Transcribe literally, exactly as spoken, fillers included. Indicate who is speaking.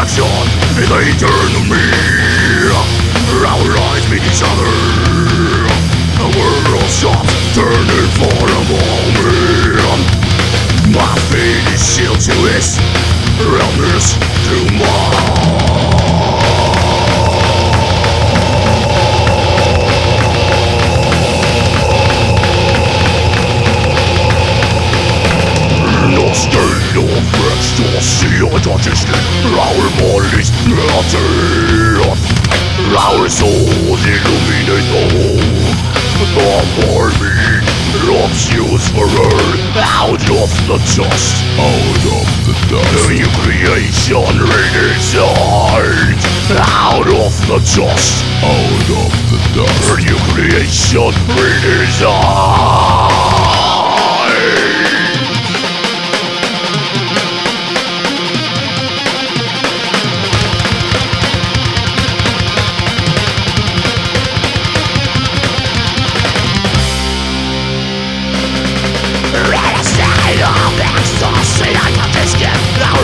Speaker 1: reflection, they turn to me. Our eyes meet each other. The world stops turning for a moment. My fate is sealed to his, realness to mine. No state of ecstasy or consciousness. Our bodies melted, our souls illuminate the whole. The army obscures for earth, out of the dust, out of the dust. The new creation redesigned, out of the dust, out of the dust. The new creation redesigned. Exhausted, I got this gift.